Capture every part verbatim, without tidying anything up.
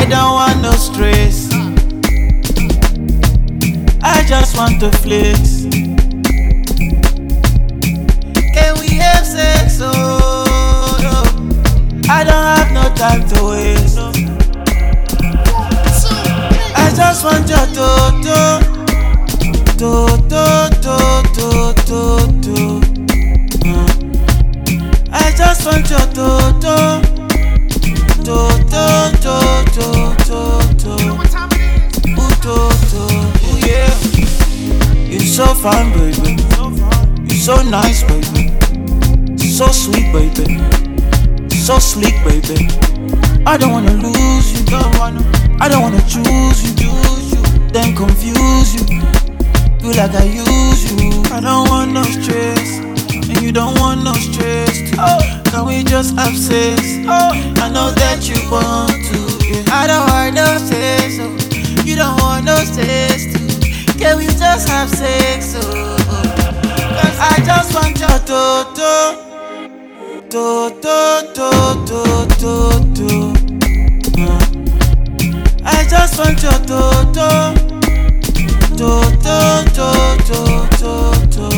don't want no stress. I just want to flex. Can we have sex? Oh, no. I don't have no time to waste. I just want your toto, toto, toto, toto. I just want your toto, toto, toto, toto, toto. Yeah, you're so fine, baby. You're so nice, baby. So sweet, baby. So sleek, baby. I don't wanna lose you, don't wanna. I don't wanna choose you, choose you, then confuse you. Feel like I use you. I don't want no stress, and you don't want no stress too. Oh, can we just have sex? Oh, I know that you want to. Yeah. I don't want no sex, so you don't want no sex too. Can we just have sex? Oh, cause I just want your toto, toto, toto, toto. I just want your toto, toto, toto, toto,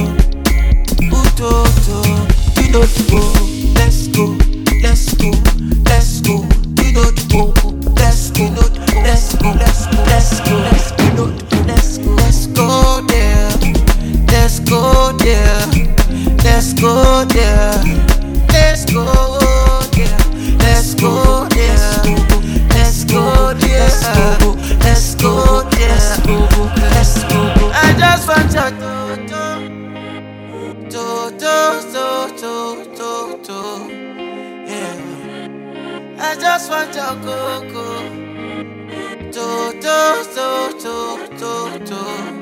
toto. You know the go, let's go, let's go, let's go. You know the go, let's go, let's go, let's go, let's go, let's go, let's go, let's go there, let's go there, let's go there, let's go there, let's go there. Let's go there, let's go there, let's go. I just want your toto, toto, toto, toto, yeah. I just want your coco, toto, toto, toto, toto.